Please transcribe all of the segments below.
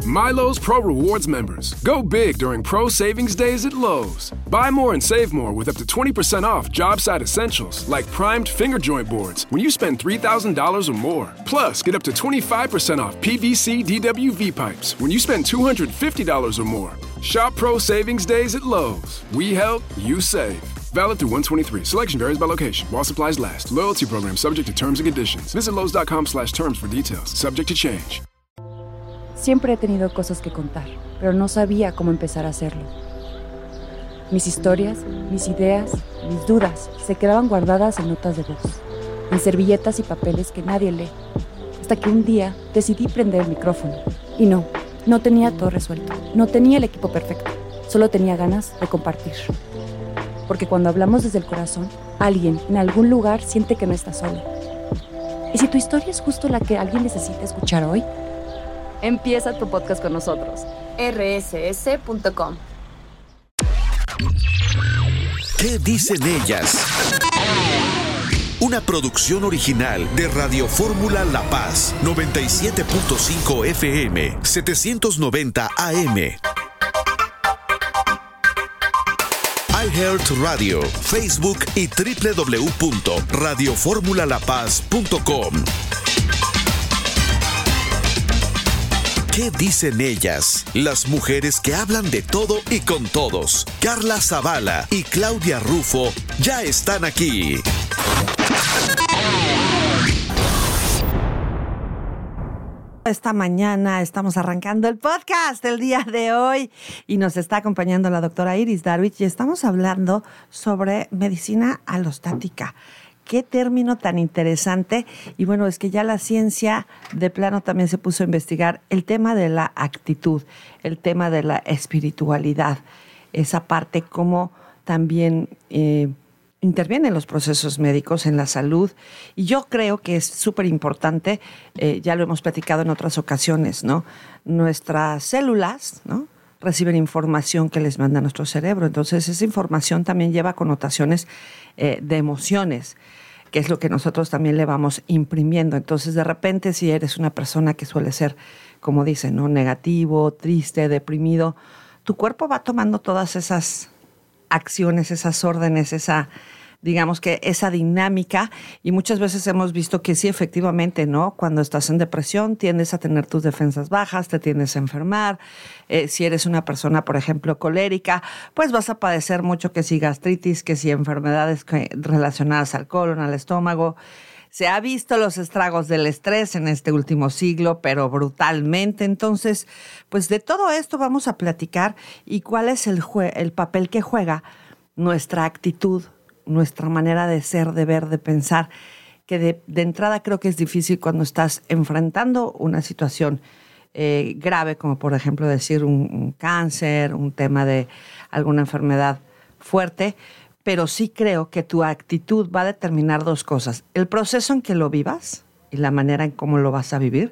Milo's Pro Rewards members. Go big during Pro Savings Days at Lowe's. Buy more and save more with up to 20% off job site essentials like primed finger joint boards when you spend $3,000 or more. Plus, get up to 25% off PVC DWV pipes when you spend $250 or more. Shop Pro Savings Days at Lowe's. We help, you save. Valid through 1/23. Selection varies by location. While supplies last. Loyalty program subject to terms and conditions. Visit Lowe's.com/terms for details. Subject to change. Siempre he tenido cosas que contar, pero no sabía cómo empezar a hacerlo. Mis historias, mis ideas, mis dudas se quedaban guardadas en notas de voz, en servilletas y papeles que nadie lee. Hasta que un día decidí prender el micrófono. Y no tenía todo resuelto. No tenía el equipo perfecto. Solo tenía ganas de compartir. Porque cuando hablamos desde el corazón, alguien en algún lugar siente que no está solo. ¿Y si tu historia es justo la que alguien necesita escuchar hoy? Empieza tu podcast con nosotros. rss.com. ¿Qué dicen ellas? Una producción original de Radio Fórmula La Paz, 97.5 FM, 790 AM. iHeart Radio, Facebook y www.radioformulalapaz.com. ¿Qué dicen ellas? Las mujeres que hablan de todo y con todos. Carla Zavala y Claudia Rufo ya están aquí. Esta mañana estamos arrancando el podcast del día de hoy y nos está acompañando la doctora Iris Darwich y estamos hablando sobre medicina alostática. Qué término tan interesante. Y bueno, es que ya la ciencia de plano también se puso a investigar el tema de la actitud, el tema de la espiritualidad, esa parte como también intervienen los procesos médicos en la salud. Y yo creo que es súper importante, ya lo hemos platicado en otras ocasiones, ¿no? Nuestras células, ¿no?, reciben información que les manda nuestro cerebro. Entonces, esa información también lleva connotaciones de emociones, que es lo que nosotros también le vamos imprimiendo. Entonces, de repente, si eres una persona que suele ser, como dicen, ¿no?, negativo, triste, deprimido, tu cuerpo va tomando todas esas acciones, esas órdenes, digamos que esa dinámica, y muchas veces hemos visto que sí, efectivamente, ¿no? Cuando estás en depresión tiendes a tener tus defensas bajas, te tiendes a enfermar. Si eres una persona, por ejemplo, colérica, pues vas a padecer mucho, que si gastritis, que si enfermedades relacionadas al colon, al estómago. Se ha visto los estragos del estrés en este último siglo, pero brutalmente. Entonces, pues de todo esto vamos a platicar y cuál es el papel que juega nuestra actitud, nuestra manera de ser, de ver, de pensar, que de entrada creo que es difícil cuando estás enfrentando una situación grave, como por ejemplo decir un cáncer, un tema de alguna enfermedad fuerte, pero sí creo que tu actitud va a determinar dos cosas: el proceso en que lo vivas y la manera en cómo lo vas a vivir,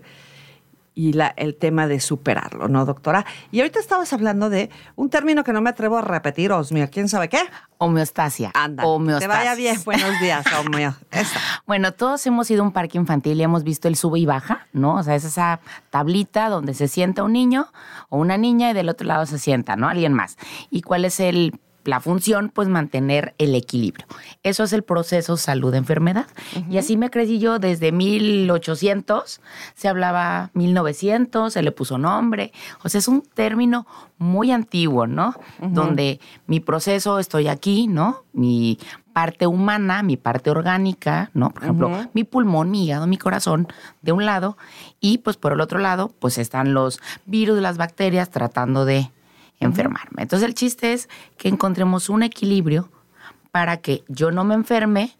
y el tema de superarlo, ¿no, doctora? Y ahorita estabas hablando de un término que no me atrevo a repetir, Osmia, ¿quién sabe qué? Homeostasia. Anda, homeostasia. Te vaya bien. Buenos días, homeostasia. Bueno, todos hemos ido a un parque infantil y hemos visto el sube y baja, ¿no? O sea, es esa tablita donde se sienta un niño o una niña y del otro lado se sienta, ¿no?, alguien más. ¿Y cuál es la función? Pues mantener el equilibrio. Eso es el proceso salud-enfermedad. Uh-huh. Y así me crecí yo desde 1800, se hablaba 1900, se le puso nombre. O sea, es un término muy antiguo, ¿no? Uh-huh. Donde mi proceso, estoy aquí, ¿no? Mi parte humana, mi parte orgánica, ¿no? Por ejemplo, uh-huh, mi pulmón, mi hígado, mi corazón, de un lado. Y pues por el otro lado, pues están los virus, las bacterias tratando de enfermarme. Entonces el chiste es que encontremos un equilibrio para que yo no me enferme,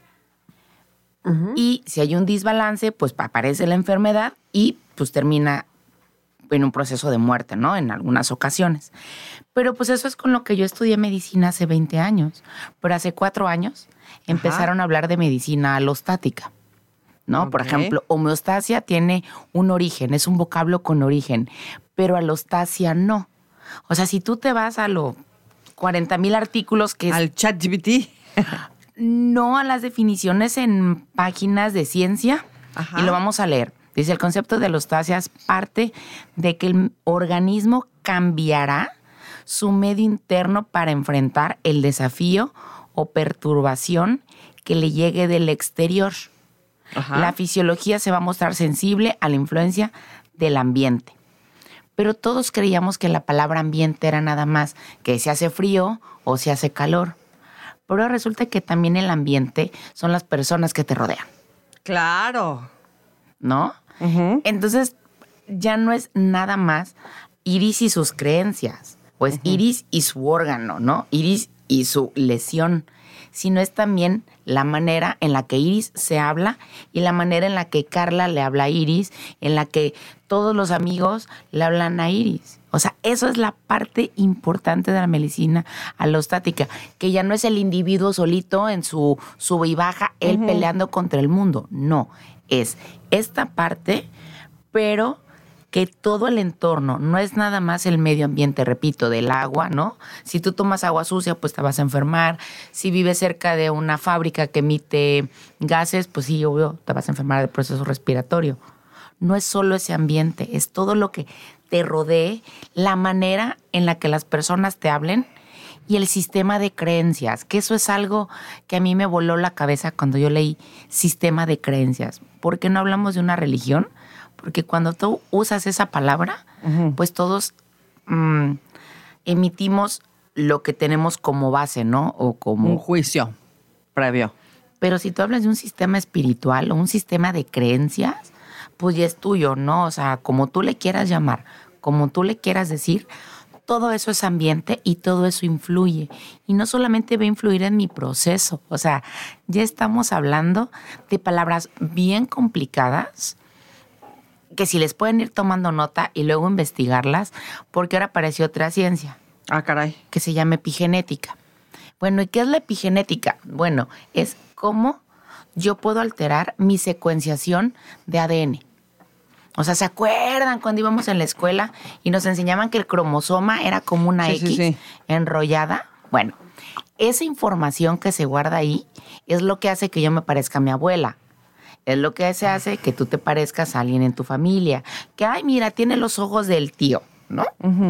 uh-huh, y si hay un desbalance, pues aparece la enfermedad y pues termina en un proceso de muerte, ¿no?, en algunas ocasiones. Pero pues eso es con lo que yo estudié medicina hace 20 años. Pero hace 4 años empezaron a hablar de medicina alostática, ¿no? Okay. Por ejemplo, homeostasia tiene un origen, es un vocablo con origen, pero alostasia no. O sea, si tú te vas a los 40,000 artículos que... Al ChatGPT. No, a las definiciones en páginas de ciencia. Ajá. Y lo vamos a leer. Dice, el concepto de alostasia es parte de que el organismo cambiará su medio interno para enfrentar el desafío o perturbación que le llegue del exterior. Ajá. La fisiología se va a mostrar sensible a la influencia del ambiente. Pero todos creíamos que la palabra ambiente era nada más que si hace frío o si hace calor. Pero resulta que también el ambiente son las personas que te rodean, Claro. ¿no? Ujú. Entonces, ya no es nada más Iris y sus creencias, pues Iris y su órgano, ¿no? Iris y su lesión, sino es también la manera en la que Iris se habla y la manera en la que Carla le habla a Iris, en la que todos los amigos le hablan a Iris. O sea, eso es la parte importante de la medicina alostática, que ya no es el individuo solito en su sube y baja, él peleando contra el mundo. No, es esta parte, pero que todo el entorno, no es nada más el medio ambiente, repito, del agua, ¿no? Si tú tomas agua sucia, pues te vas a enfermar. Si vives cerca de una fábrica que emite gases, pues sí, obvio, te vas a enfermar del proceso respiratorio. No es solo ese ambiente, es todo lo que te rodee, la manera en la que las personas te hablen y el sistema de creencias, que eso es algo que a mí me voló la cabeza cuando yo leí sistema de creencias. ¿Por qué no hablamos de una religión? Porque cuando tú usas esa palabra, pues todos emitimos lo que tenemos como base, ¿no? O como Un juicio previo. Pero si tú hablas de un sistema espiritual o un sistema de creencias, pues ya es tuyo, ¿no? O sea, como tú le quieras llamar, como tú le quieras decir, todo eso es ambiente y todo eso influye. Y no solamente va a influir en mi proceso, o sea, ya estamos hablando de palabras bien complicadas que si les pueden ir tomando nota y luego investigarlas, porque ahora apareció otra ciencia Ah, caray. que se llama epigenética. Bueno, ¿y qué es la epigenética? Bueno, es cómo yo puedo alterar mi secuenciación de ADN. O sea, ¿se acuerdan cuando íbamos en la escuela y nos enseñaban que el cromosoma era como una Sí, X sí, sí. enrollada? Bueno, esa información que se guarda ahí es lo que hace que yo me parezca a mi abuela. Es lo que se hace que tú te parezcas a alguien en tu familia. Que, ay, mira, tiene los ojos del tío, ¿no?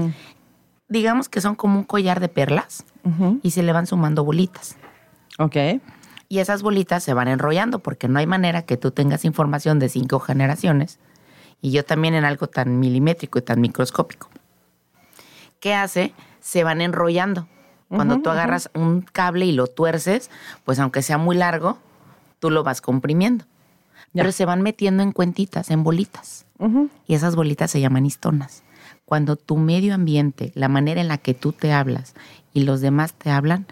Digamos que son como un collar de perlas y se le van sumando bolitas. Ok. Y esas bolitas se van enrollando porque no hay manera que tú tengas información de 5 generaciones y yo también en algo tan milimétrico y tan microscópico. ¿Qué hace? Se van enrollando. Cuando tú agarras un cable y lo tuerces, pues aunque sea muy largo, tú lo vas comprimiendo. Ya. Pero se van metiendo en cuentitas, en bolitas. Y esas bolitas se llaman histonas. Cuando tu medio ambiente, la manera en la que tú te hablas y los demás te hablan,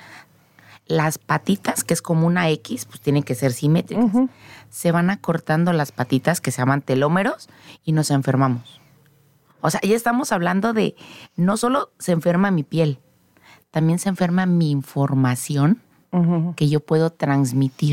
las patitas, que es como una X, pues tienen que ser simétricas. Se van acortando las patitas que se llaman telómeros y nos enfermamos. O sea, ya estamos hablando de no solo se enferma mi piel, también se enferma mi información que yo puedo transmitir.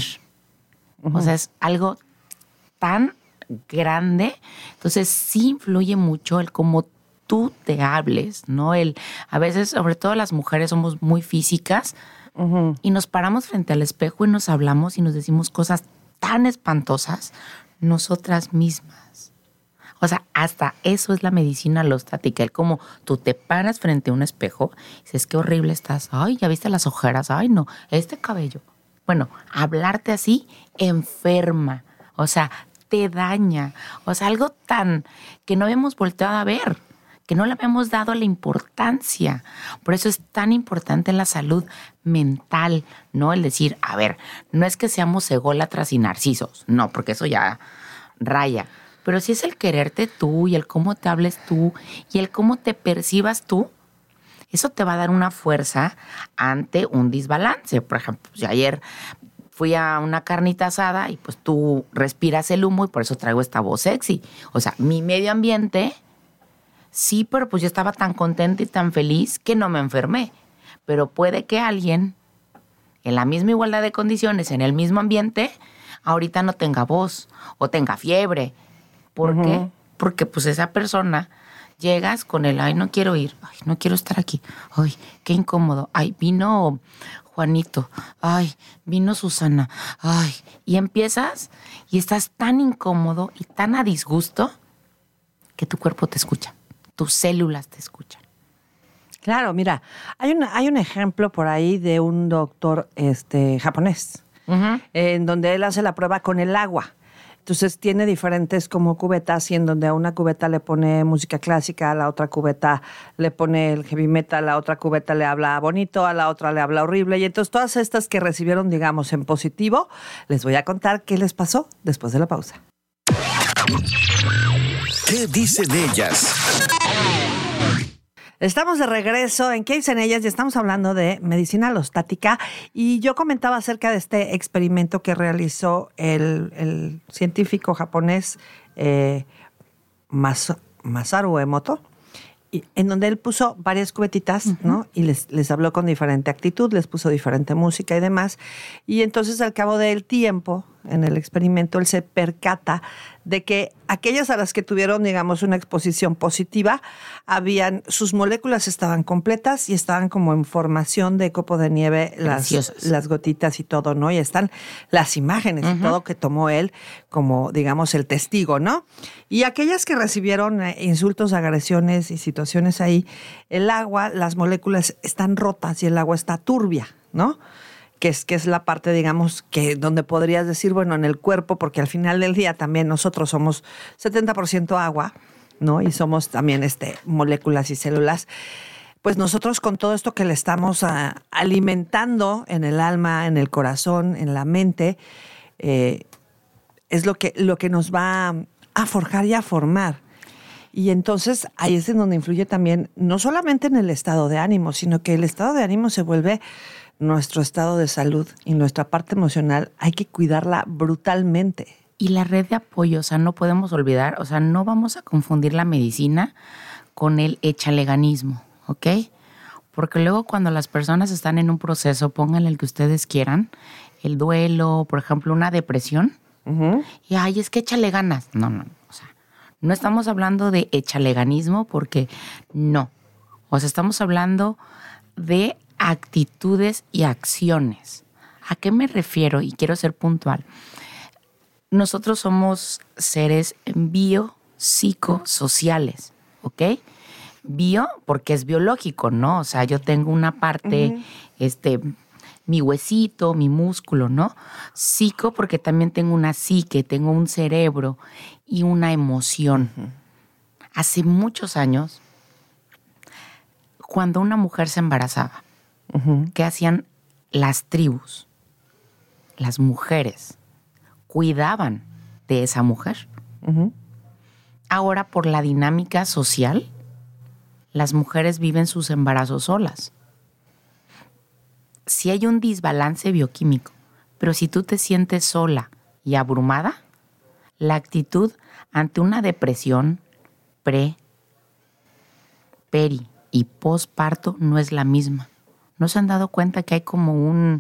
O sea, es algo tan grande. Entonces, sí influye mucho el cómo tú te hables, ¿no? A veces, sobre todo las mujeres, somos muy físicas y nos paramos frente al espejo y nos hablamos y nos decimos cosas tan espantosas nosotras mismas. O sea, hasta eso es la medicina alostática. El cómo tú te paras frente a un espejo y dices, qué horrible estás. Ay, ¿ya viste las ojeras? Ay, no, este cabello. Bueno, hablarte así enferma. O sea, te daña. O sea, algo tan que no habíamos volteado a ver, que no le habíamos dado la importancia. Por eso es tan importante la salud mental, ¿no? El decir, a ver, no es que seamos ególatras y narcisos, no, porque eso ya raya. Pero sí es el quererte tú y el cómo te hables tú y el cómo te percibas tú. Eso te va a dar una fuerza ante un desbalance. Por ejemplo, yo ayer fui a una carnita asada y pues tú respiras el humo y por eso traigo esta voz sexy. O sea, mi medio ambiente, sí, pero pues yo estaba tan contenta y tan feliz que no me enfermé. Pero puede que alguien en la misma igualdad de condiciones, en el mismo ambiente, ahorita no tenga voz o tenga fiebre. ¿Por qué? porque pues esa persona llegas con el, ay, no quiero ir, ay, no quiero estar aquí, ay, qué incómodo, ay, vino Juanito, ay, vino Susana, ay, y empiezas y estás tan incómodo y tan a disgusto que tu cuerpo te escucha, tus células te escuchan. Claro, mira, hay un ejemplo por ahí de un doctor japonés, en donde él hace la prueba con el agua. Entonces tiene diferentes como cubetas, y en donde a una cubeta le pone música clásica, a la otra cubeta le pone el heavy metal, a la otra cubeta le habla bonito, a la otra le habla horrible. Y entonces todas estas que recibieron, digamos, en positivo, les voy a contar qué les pasó después de la pausa. ¿Qué dicen ellas? Estamos de regreso en ¿Qué dicen ellas? Y estamos hablando de medicina alostática. Y yo comentaba acerca de este experimento que realizó el científico japonés Masaru Emoto, en donde él puso varias cubetitas, ¿no? Y les habló con diferente actitud, les puso diferente música y demás. Y entonces, al cabo del tiempo, en el experimento, él se percata de que aquellas a las que tuvieron, digamos, una exposición positiva, sus moléculas estaban completas y estaban como en formación de copo de nieve, las gotitas y todo, ¿no? Y están las imágenes y todo que tomó él como, digamos, el testigo, ¿no? Y aquellas que recibieron insultos, agresiones y situaciones ahí, el agua, las moléculas están rotas y el agua está turbia, ¿no? Que es la parte, digamos, que donde podrías decir, bueno, en el cuerpo, porque al final del día también nosotros somos 70% agua, ¿no? Y somos también moléculas y células. Pues nosotros con todo esto que le estamos alimentando en el alma, en el corazón, en la mente, es lo que nos va a forjar y a formar. Y entonces ahí es en donde influye también, no solamente en el estado de ánimo, sino que el estado de ánimo se vuelve nuestro estado de salud, y nuestra parte emocional hay que cuidarla brutalmente. Y la red de apoyo, o sea, no podemos olvidar, o sea, no vamos a confundir la medicina con el échaleganismo, ¿ok? Porque luego cuando las personas están en un proceso, pónganle el que ustedes quieran, el duelo, por ejemplo, una depresión, y ay, es que échale ganas. No, o sea, no estamos hablando de échaleganismo porque no. O sea, estamos hablando de actitudes y acciones. ¿A qué me refiero? Y quiero ser puntual. Nosotros somos seres biopsicosociales, ¿ok? Bio, porque es biológico, ¿no? O sea, yo tengo una parte, mi huesito, mi músculo, ¿no? Psico, porque también tengo una psique, tengo un cerebro y una emoción. Hace muchos años, cuando una mujer se embarazaba, ¿qué hacían las tribus? Las mujeres cuidaban de esa mujer. Ahora, por la dinámica social, las mujeres viven sus embarazos solas. Sí hay un desbalance bioquímico, pero si tú te sientes sola y abrumada, la actitud ante una depresión peri y posparto no es la misma. ¿No se han dado cuenta que hay como un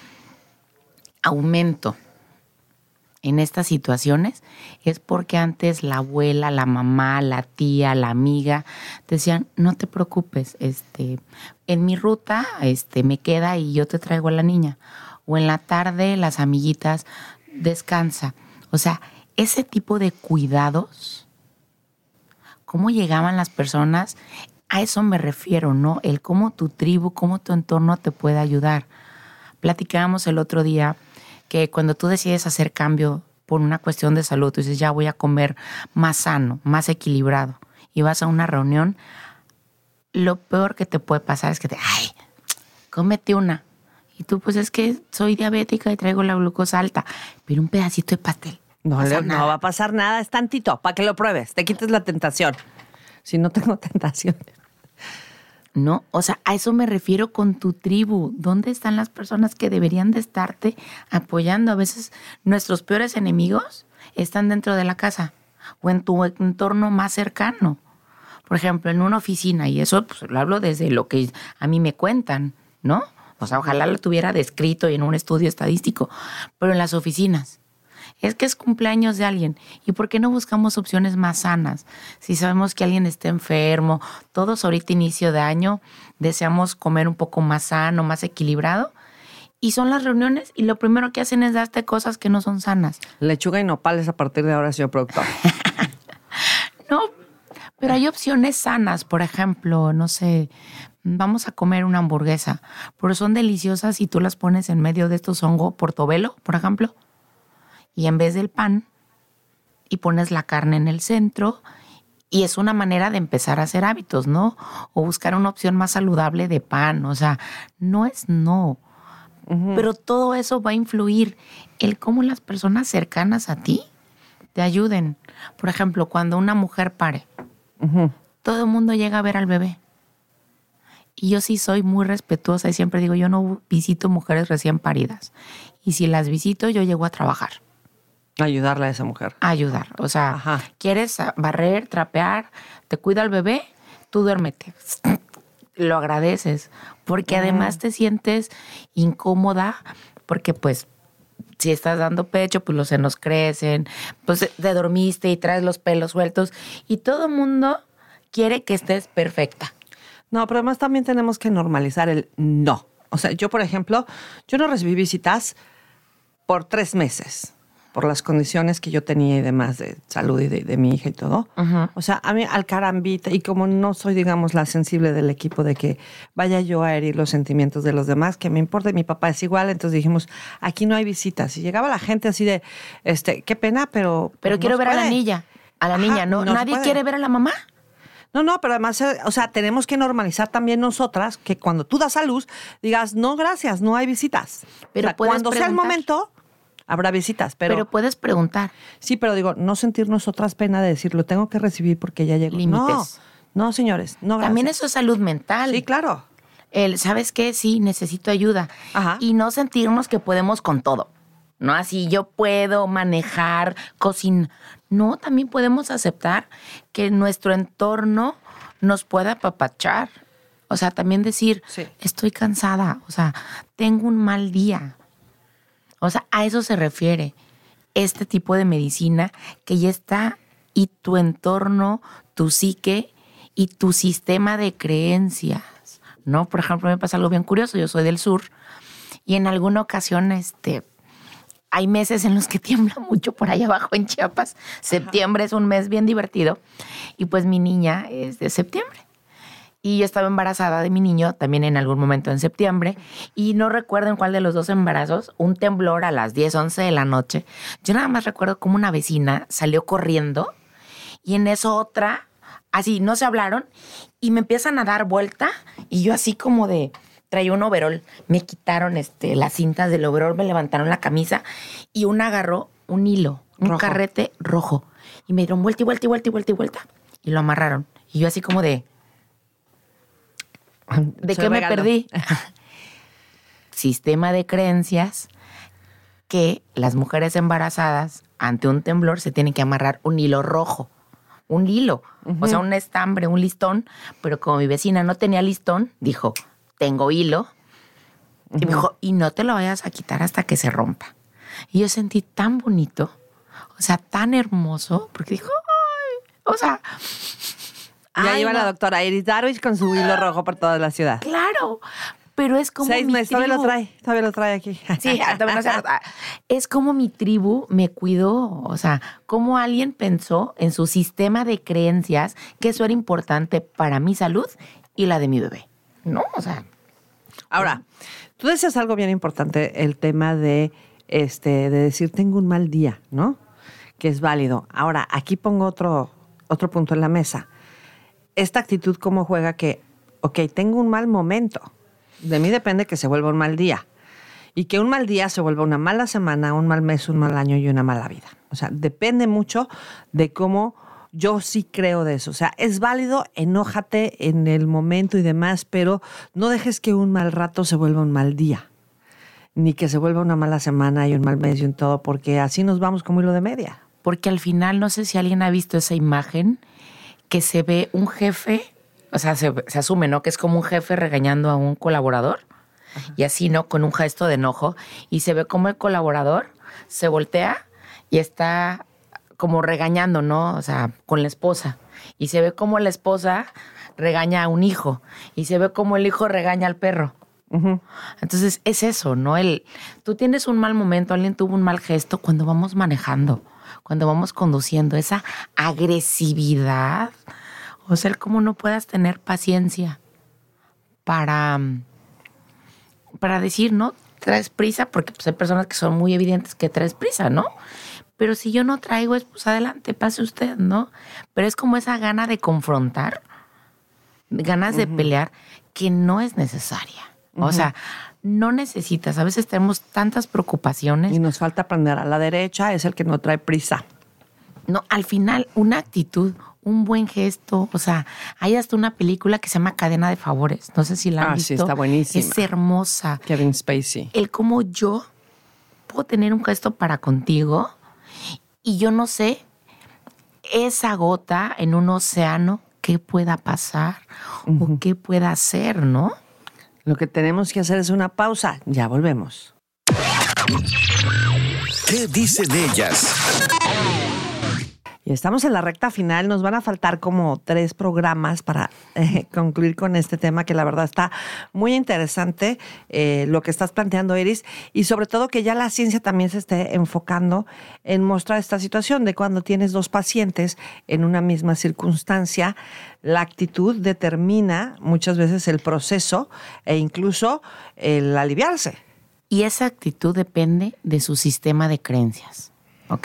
aumento en estas situaciones? Es porque antes la abuela, la mamá, la tía, la amiga decían, no te preocupes, en mi ruta me queda y yo te traigo a la niña. O en la tarde las amiguitas, descansa. O sea, ese tipo de cuidados, ¿cómo llegaban las personas? A eso me refiero, ¿no? El cómo tu tribu, cómo tu entorno te puede ayudar. Platicábamos el otro día que cuando tú decides hacer cambio por una cuestión de salud, tú dices, ya voy a comer más sano, más equilibrado, y vas a una reunión, lo peor que te puede pasar es que cómete una. Y tú, pues es que soy diabética y traigo la glucosa alta, pero un pedacito de pastel. No va a pasar nada, es tantito, para que lo pruebes, te quites la tentación. Si no tengo tentación. No, o sea, a eso me refiero con tu tribu. ¿Dónde están las personas que deberían de estarte apoyando? A veces nuestros peores enemigos están dentro de la casa o en tu entorno más cercano. Por ejemplo, en una oficina, y eso pues, lo hablo desde lo que a mí me cuentan, ¿no? O sea, ojalá lo tuviera descrito y en un estudio estadístico, pero en las oficinas. es que es cumpleaños de alguien. ¿Y por qué no buscamos opciones más sanas? Si sabemos que alguien está enfermo, todos ahorita inicio de año deseamos comer un poco más sano, más equilibrado. Y son las reuniones y lo primero que hacen es darte cosas que no son sanas. Lechuga y nopales a partir de ahora, señor productor. No, pero hay opciones sanas. Por ejemplo, no sé, vamos a comer una hamburguesa, pero son deliciosas y tú las pones en medio de estos hongos portobelo, por ejemplo, y en vez del pan, y pones la carne en el centro, y es una manera de empezar a hacer hábitos, ¿no? O buscar una opción más saludable de pan. O sea, no es no. Pero todo eso va a influir el cómo las personas cercanas a ti te ayuden. Por ejemplo, cuando una mujer pare, todo el mundo llega a ver al bebé. Y yo sí soy muy respetuosa y siempre digo, yo no visito mujeres recién paridas. Y si las visito, yo llego a trabajar. Ayudarle a esa mujer. A ayudar. O sea, ¿quieres barrer, trapear? ¿Te cuida el bebé? Tú duérmete. Lo agradeces. Porque además te sientes incómoda porque pues si estás dando pecho, pues los senos crecen, pues te dormiste y traes los pelos sueltos y todo el mundo quiere que estés perfecta. No, pero además también tenemos que normalizar el no. O sea, yo, por ejemplo, yo no recibí visitas por 3 meses, por las condiciones que yo tenía y demás de salud y de mi hija y todo. O sea, a mí al carambita, y como no soy, digamos, la sensible del equipo de que vaya yo a herir los sentimientos de los demás, que me importa, y mi papá es igual, entonces dijimos, aquí no hay visitas. Y llegaba la gente así de, qué pena, pero quiero ver a la niña, ¿no? ¿Nadie quiere ver a la mamá? No, pero además, o sea, tenemos que normalizar también nosotras que cuando tú das a luz, digas, no, gracias, no hay visitas. Pero o sea, cuando sea el momento, habrá visitas. Pero puedes preguntar. Sí, pero digo, no sentir nosotras pena de decir, lo tengo que recibir porque ya llegó. Límites. No, señores, no, gracias. También eso es salud mental. Sí, claro. ¿Sabes qué? Sí, necesito ayuda. Ajá. Y no sentirnos que podemos con todo. No así, yo puedo manejar, cocinar. No, también podemos aceptar que nuestro entorno nos pueda apapachar. O sea, también decir, estoy cansada, o sea, tengo un mal día. O sea, a eso se refiere este tipo de medicina que ya está y tu entorno, tu psique y tu sistema de creencias, ¿no? Por ejemplo, me pasa algo bien curioso. Yo soy del sur y en alguna ocasión, hay meses en los que tiembla mucho por allá abajo en Chiapas. Septiembre es un mes bien divertido. Y pues mi niña es de septiembre. Y yo estaba embarazada de mi niño también en algún momento en septiembre. Y no recuerdo en cuál de los 2 embarazos, un temblor a las 10, 11 de la noche. Yo nada más recuerdo como una vecina salió corriendo y en eso otra, así, no se hablaron. Y me empiezan a dar vuelta y yo así como de... Traía un overol, me quitaron las cintas del overol, me levantaron la camisa y una agarró un hilo, un carrete rojo. Y me dieron vuelta y vuelta y vuelta y vuelta y vuelta. Y lo amarraron. Y yo así como ¿de qué me perdí? Sistema de creencias que las mujeres embarazadas ante un temblor se tienen que amarrar un hilo rojo. Un hilo. O sea, un estambre, un listón. Pero como mi vecina no tenía listón, dijo... Tengo hilo. Y me dijo, y no te lo vayas a quitar hasta que se rompa. Y yo sentí tan bonito, o sea, tan hermoso, porque dijo, ay, o sea... Ya iba la doctora Iris Darwich con su hilo rojo por toda la ciudad. Claro, pero es como 6 meses, todavía lo trae aquí. Sí, todavía no se nota. Es como mi tribu me cuidó, o sea, como alguien pensó en su sistema de creencias que eso era importante para mi salud y la de mi bebé. No, o sea... Ahora, tú decías algo bien importante, el tema de decir tengo un mal día, ¿no? Que es válido. Ahora, aquí pongo otro punto en la mesa. Esta actitud cómo juega que, tengo un mal momento. De mí depende que se vuelva un mal día. Y que un mal día se vuelva una mala semana, un mal mes, un mal año y una mala vida. O sea, depende mucho de cómo... Yo sí creo de eso. O sea, es válido, enójate en el momento y demás, pero no dejes que un mal rato se vuelva un mal día. Ni que se vuelva una mala semana y un mal mes y un todo, porque así nos vamos como hilo de media. Porque al final, no sé si alguien ha visto esa imagen, que se ve un jefe, o sea, se asume, ¿no? Que es como un jefe regañando a un colaborador. Ajá. Y así, ¿no? Con un gesto de enojo. Y se ve como el colaborador se voltea y está como regañando, ¿no? O sea, con la esposa. Y se ve como la esposa regaña a un hijo. Y se ve como el hijo regaña al perro. Uh-huh. Entonces, es eso, ¿no? Tú tienes un mal momento, alguien tuvo un mal gesto cuando vamos manejando, cuando vamos conduciendo. Esa agresividad. O sea, cómo no puedas tener paciencia para decir, ¿no? Traes prisa, porque pues hay personas que son muy evidentes que traes prisa, ¿no? Pero si yo no traigo, pues adelante, pase usted, ¿no? Pero es como esa gana de confrontar, ganas de pelear, que no es necesaria. O sea, no necesitas. A veces tenemos tantas preocupaciones. Y nos falta aprender a la derecha, es el que no trae prisa. No, al final, una actitud, un buen gesto. O sea, hay hasta una película que se llama Cadena de Favores. No sé si la han visto. Sí, está buenísima. Es hermosa. Kevin Spacey. El cómo yo puedo tener un gesto para contigo y yo no sé esa gota en un océano qué pueda pasar o qué pueda hacer, ¿no? Lo que tenemos que hacer es una pausa. Ya volvemos. ¿Qué dicen ellas? Y estamos en la recta final. Nos van a faltar como 3 programas para concluir con este tema, que la verdad está muy interesante lo que estás planteando, Iris, y sobre todo que ya la ciencia también se esté enfocando en mostrar esta situación de cuando tienes 2 pacientes en una misma circunstancia, la actitud determina muchas veces el proceso e incluso el aliviarse. Y esa actitud depende de su sistema de creencias, ¿ok?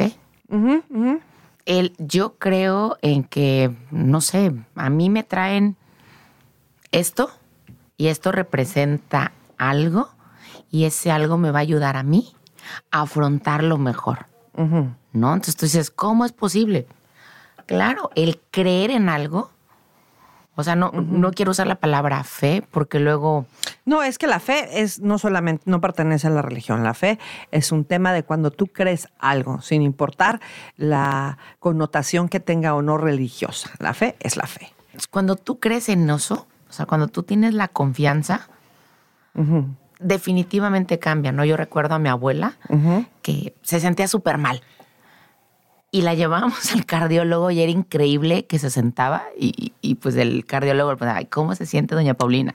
Yo creo en que, no sé, a mí me traen esto y esto representa algo y ese algo me va a ayudar a mí a afrontarlo mejor, ¿no? Entonces tú dices, ¿cómo es posible? Claro, el creer en algo, o sea, no quiero usar la palabra fe porque luego... No, es que la fe es no solamente, no pertenece a la religión. La fe es un tema de cuando tú crees algo, sin importar la connotación que tenga o no religiosa. La fe es la fe. Cuando tú crees en eso, o sea, cuando tú tienes la confianza, definitivamente cambia, ¿no? Yo recuerdo a mi abuela que se sentía súper mal. Y la llevábamos al cardiólogo y era increíble que se sentaba y pues el cardiólogo, pues, ay, ¿cómo se siente doña Paulina?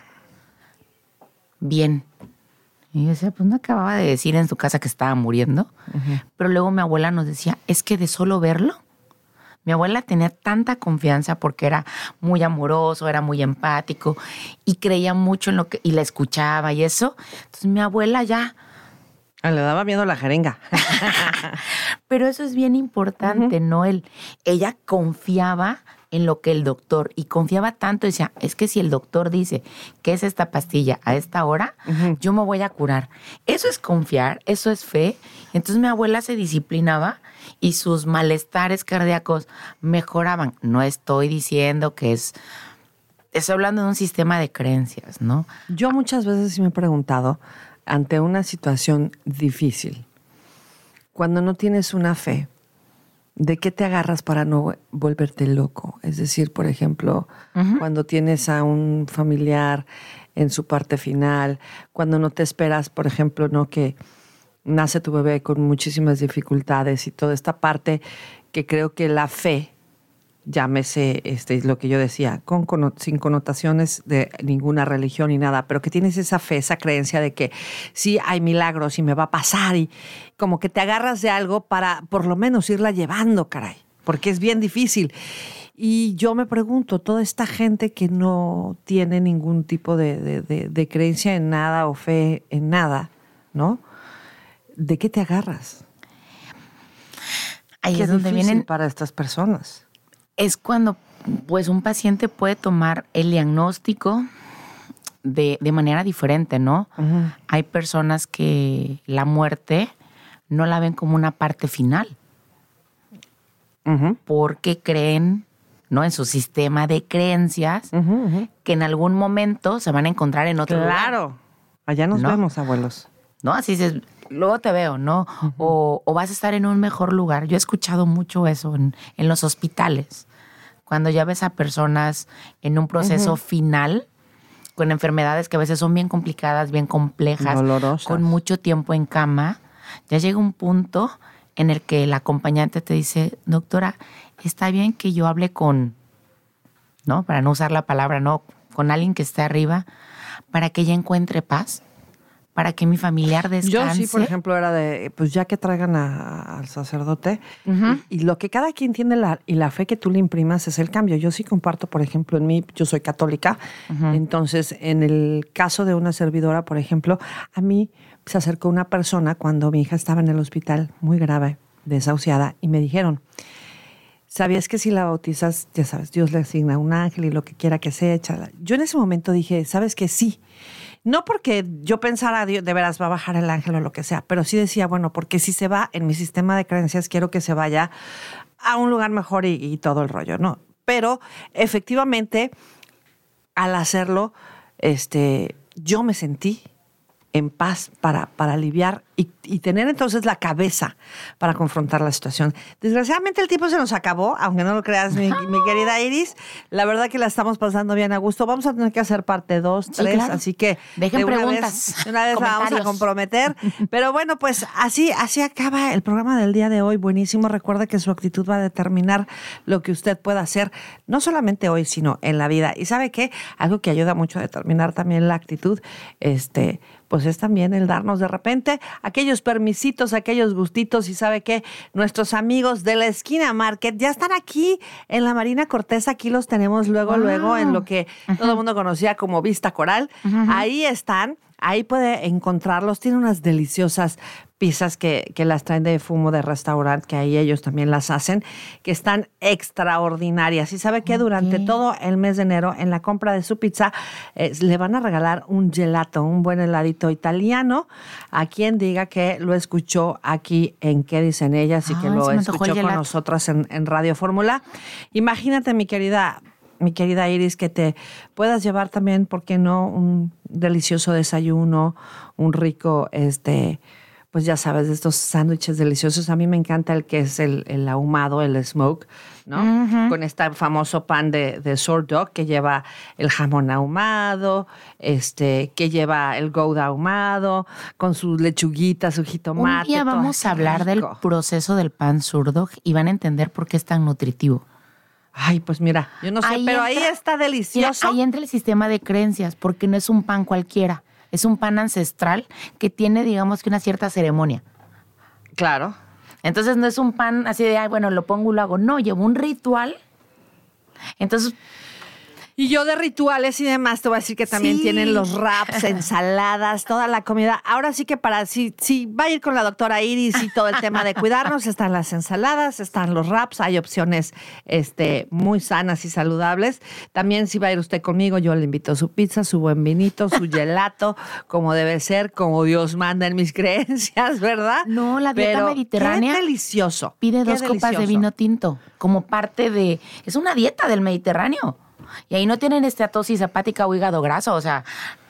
Bien. Y yo decía, pues no acababa de decir en su casa que estaba muriendo. Pero luego mi abuela nos decía, es que de solo verlo, mi abuela tenía tanta confianza porque era muy amoroso, era muy empático y creía mucho en lo que, y la escuchaba y eso. Entonces mi abuela ya... Le daba miedo la jeringa. Pero eso es bien importante, ¿no? Ella confiaba en lo que el doctor, y confiaba tanto, decía, es que si el doctor dice que es esta pastilla a esta hora, yo me voy a curar. Eso es confiar, eso es fe. Entonces mi abuela se disciplinaba y sus malestares cardíacos mejoraban. No estoy diciendo que estoy hablando de un sistema de creencias, ¿no? Yo muchas veces sí me he preguntado, ante una situación difícil, cuando no tienes una fe, ¿de qué te agarras para no volverte loco? Es decir, por ejemplo, cuando tienes a un familiar en su parte final, cuando no te esperas, por ejemplo, no que nace tu bebé con muchísimas dificultades y toda esta parte que creo que la fe, llámese lo que yo decía, sin connotaciones de ninguna religión ni nada, pero que tienes esa fe, esa creencia de que sí hay milagros y me va a pasar y como que te agarras de algo para por lo menos irla llevando, caray, porque es bien difícil. Y yo me pregunto, toda esta gente que no tiene ningún tipo de creencia en nada o fe en nada, ¿no? ¿De qué te agarras? Ahí Qué es donde difícil vienen... para estas personas. Es cuando pues un paciente puede tomar el diagnóstico de manera diferente, ¿no? Hay personas que la muerte no la ven como una parte final. Porque creen, ¿no? En su sistema de creencias que en algún momento se van a encontrar en otro lugar. Claro. Allá nos vemos, abuelos. ¿No? Así dices, luego te veo, ¿no? O vas a estar en un mejor lugar. Yo he escuchado mucho eso en los hospitales. Cuando ya ves a personas en un proceso final, con enfermedades que a veces son bien complicadas, bien complejas, dolorosas, con mucho tiempo en cama, ya llega un punto en el que el acompañante te dice, doctora, está bien que yo hable con, ¿no? Para no usar la palabra, no, con alguien que esté arriba, para que ella encuentre paz, para que mi familiar descanse. Yo sí, por ejemplo, era de, pues ya que traigan al sacerdote, y lo que cada quien tiene y la fe que tú le imprimas es el cambio. Yo sí comparto, por ejemplo, en mí, yo soy católica, entonces en el caso de una servidora, por ejemplo, a mí se acercó una persona cuando mi hija estaba en el hospital muy grave, desahuciada, y me dijeron, ¿sabías que si la bautizas, ya sabes, Dios le asigna un ángel y lo que quiera que sea, échala? Yo en ese momento dije, ¿sabes qué? Sí. No porque yo pensara, Dios, de veras va a bajar el ángel o lo que sea, pero sí decía, bueno, porque si se va en mi sistema de creencias, quiero que se vaya a un lugar mejor y todo el rollo, ¿no? Pero efectivamente, al hacerlo, yo me sentí en paz para aliviar y tener entonces la cabeza para confrontar la situación. Desgraciadamente el tiempo se nos acabó, aunque no lo creas, mi querida Iris. La verdad que la estamos pasando bien a gusto. Vamos a tener que hacer parte 2, 3, claro. Así que dejen preguntas. De una vez la vamos a comprometer. Pero bueno, pues así acaba el programa del día de hoy. Buenísimo. Recuerde que su actitud va a determinar lo que usted pueda hacer, no solamente hoy, sino en la vida. Y ¿sabe qué? Algo que ayuda mucho a determinar también la actitud, pues es también el darnos de repente aquellos permisitos, aquellos gustitos. Y ¿sabe qué? Nuestros amigos de la Esquina Market ya están aquí en la Marina Cortés. Aquí los tenemos luego en lo que todo el mundo conocía como Vista Coral. Ahí están. Ahí puede encontrarlos. Tienen unas deliciosas pizzas que las traen de Fumo de restaurante, que ahí ellos también las hacen, que están extraordinarias. Y sabe que durante todo el mes de enero, en la compra de su pizza, le van a regalar un gelato, un buen heladito italiano, a quien diga que lo escuchó aquí en ¿Qué dicen ellas? Y que lo escuchó con nosotras en Radio Fórmula. Imagínate, mi querida Iris, que te puedas llevar también, ¿por qué no? Un delicioso desayuno, un rico, pues ya sabes, de estos sándwiches deliciosos. A mí me encanta el que es el ahumado, el smoke, ¿no? Con este famoso pan de sourdough que lleva el jamón ahumado, que lleva el gouda ahumado, con sus lechuguitas, su jitomate. Un día vamos a hablar del proceso del pan sourdough y van a entender por qué es tan nutritivo. Ay, pues mira, yo no sé, pero ahí está delicioso. Mira, ahí entra el sistema de creencias, porque no es un pan cualquiera. Es un pan ancestral que tiene, digamos, que una cierta ceremonia. Claro. Entonces no es un pan así de, bueno, lo pongo y lo hago. No, lleva un ritual. Entonces... Y yo de rituales y demás te voy a decir que también tienen los wraps, ensaladas, toda la comida. Ahora sí que si va a ir con la doctora Iris y todo el tema de cuidarnos, están las ensaladas, están los wraps, hay opciones muy sanas y saludables. También si va a ir usted conmigo, yo le invito su pizza, su buen vinito, su gelato, como debe ser, como Dios manda en mis creencias, ¿verdad? No, la dieta mediterránea. Qué delicioso. Pide 2 copas de vino tinto como parte de... Es una dieta del Mediterráneo. Y ahí no tienen esteatosis hepática o hígado graso, o sea...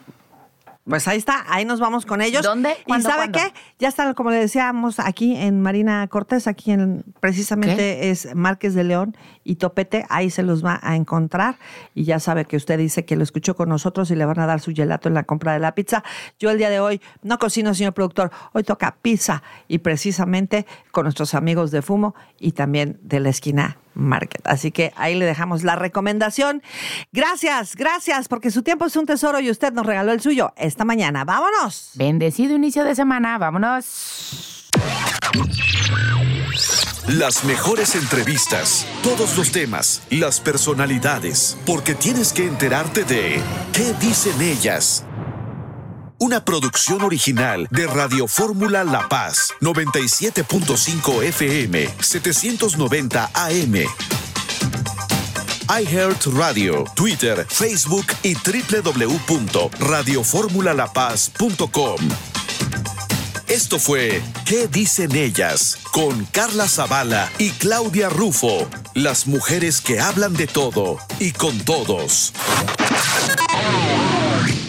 Pues ahí está, ahí nos vamos con ellos. ¿Dónde? ¿Y sabe qué? Ya están, como le decíamos, aquí en Marina Cortés, aquí precisamente es Márquez de León y Topete, ahí se los va a encontrar. Y ya sabe que usted dice que lo escuchó con nosotros y le van a dar su gelato en la compra de la pizza. Yo el día de hoy no cocino, señor productor, hoy toca pizza y precisamente con nuestros amigos de Fumo y también de la Esquina Market. Así que ahí le dejamos la recomendación. Gracias, porque su tiempo es un tesoro y usted nos regaló el suyo esta mañana. ¡Vámonos! Bendecido inicio de semana. ¡Vámonos! Las mejores entrevistas, todos los temas, las personalidades, porque tienes que enterarte de ¿Qué dicen ellas? Una producción original de Radio Fórmula La Paz, 97.5 FM, 790 AM. iHeartRadio, Twitter, Facebook y www.radioformulalapaz.com. Esto fue ¿Qué dicen ellas? Con Carla Zavala y Claudia Rufo. Las mujeres que hablan de todo y con todos.